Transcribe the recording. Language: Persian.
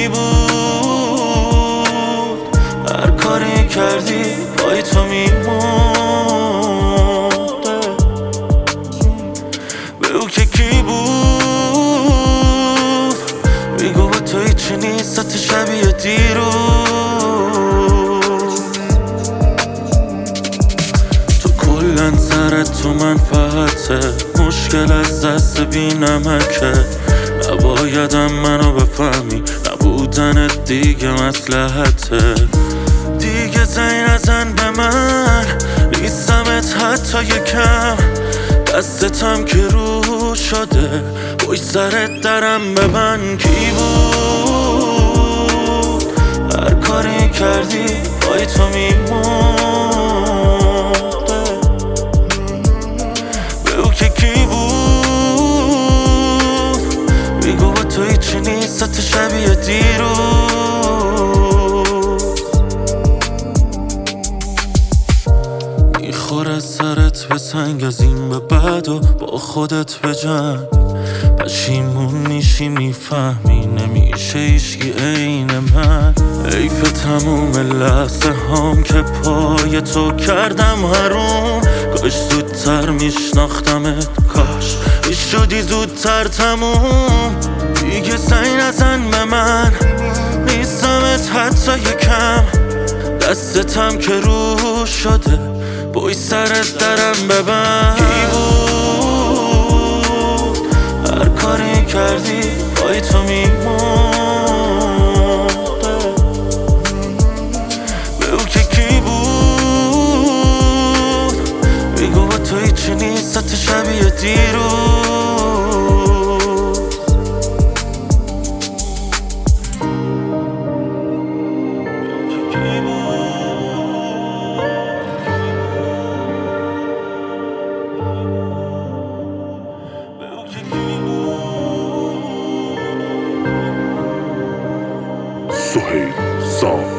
بود هر کاری کردی پای تو میمونده به او که کی بود میگو با تو هیچی نیست حتی شبیه دیروز تو کلن سرت تو منفعته مشکل از دست بی نمکه نبایدم منو بفهمی نبودنت دیگه مصلحته دیگه زنگ نزن به من نیستمت حتی یکم دستتم که رو شده پشت سرت درم ببند کی بود هر کاری کردی پای تو میمونده به او که کی بود میگو با تو هیچی نیست حتی شبیه دیروز میخوره سرت به سنگ از این به بعد و با خودت به جنگ پشیمون میشی میفهمی نمیشه هیچکی عین من حیف تموم لحظه هام که پای تو کردم حروم کاش زودتر میشناختمت کاش میشدی زودتر تموم دیگه سعی نزن به من نیستمت حتی یکم دستتم که رو شده بای سرت درم ببند کی بود هر کاری کردی پای تو میمونده به او که کی بود میگو با تو هیچی نیست حتی شبیه دیروز Suhail Song